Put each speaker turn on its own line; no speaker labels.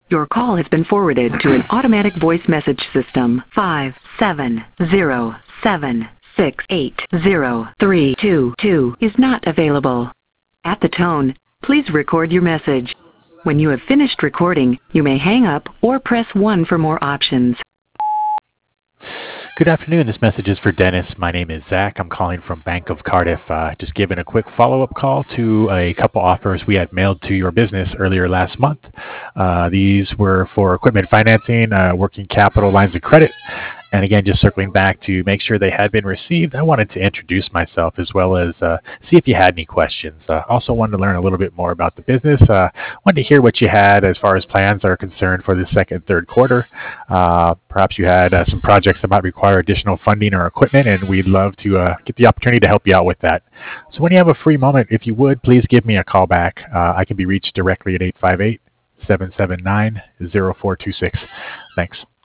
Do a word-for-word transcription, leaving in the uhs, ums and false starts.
Your call has been forwarded to an automatic voice message system. Five seven zero seven six eight zero three two two is not available. At the tone, please record your message. When you have finished recording, you may hang up or press one for more options.
Good afternoon. This message is for Dennis. My name is Zach. I'm calling from Bank of Cardiff. Uh, just giving a quick follow-up call to a couple offers we had mailed to your business earlier last month. Uh, these were for equipment financing, uh, working capital lines of credit. And again, just circling back to make sure they had been received, I wanted to introduce myself as well as uh, see if you had any questions. Uh, also wanted to learn a little bit more about the business. Uh, wanted to hear what you had as far as plans are concerned for the second, third quarter. Uh, perhaps you had uh, some projects that might require additional funding or equipment, and we'd love to uh, get the opportunity to help you out with that. So when you have a free moment, if you would, please give me a call back. Uh, I can be reached directly at eight five eight, seven seven nine, zero four two six. Thanks.